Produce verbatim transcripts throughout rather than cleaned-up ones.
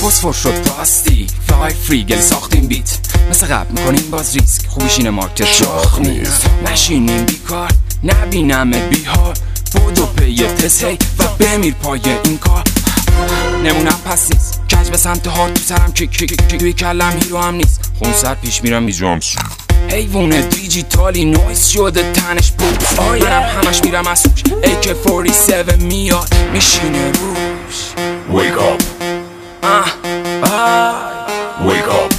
فوسفور شد پلاستیک فای فری گل ساختیم بیت مثل قبل میکنیم باز ریسک خوبیش اینه مارکت شاخ نیست نشینیم بیکار نبینمت بیهار بودو پی تست هی و بمیر پای این کار نمونم پس نیست کج به سمت هارد تو سرم کیک کیک کیک توی کلم هیرو هم نیست خون سر پیش میرم میجام حیوونه دیجیتالی نویز شده تنش بود آیم همش میرم از روش ای کی چهل و هفت میاد میشینه روش Wake up آه آه Wake up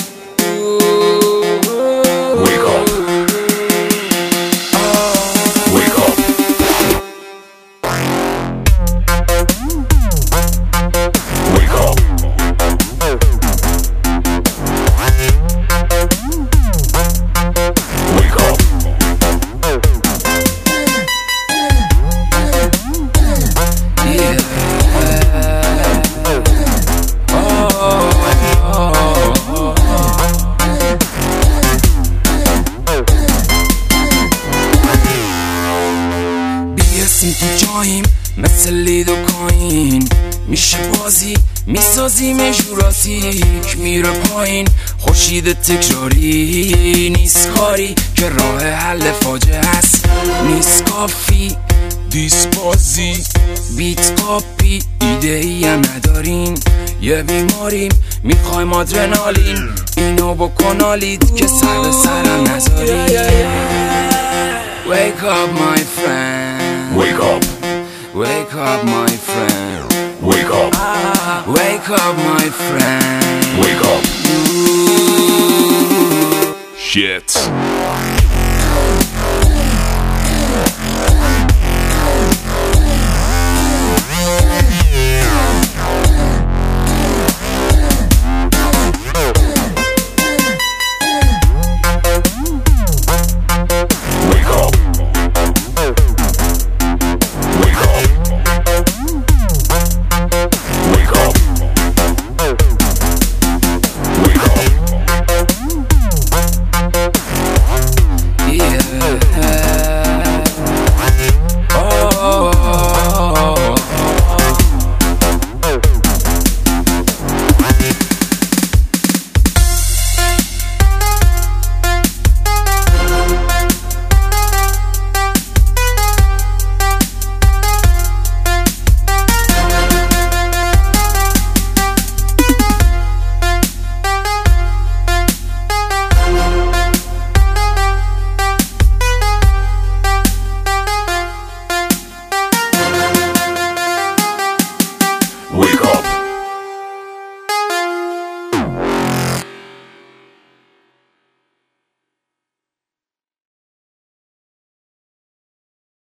Wake up Wake up Wake up Wake up yeah. بیاسیم تو جاییم مثل لید و کاین میشه بازی میسازیم جوراسیک میره پایین خورشید تکراری نیست کاری که راه حل فاجعه است نیست کافی دیس بازی بیت کاپی ایده ای هم ندارین یه بیماریم میخوایم آدرنالین اینو بکنالید که سر به سرم نذارین Wake up my friend Wake up Wake up my friend Wake up Wake up my friend Wake up Ooh. Shit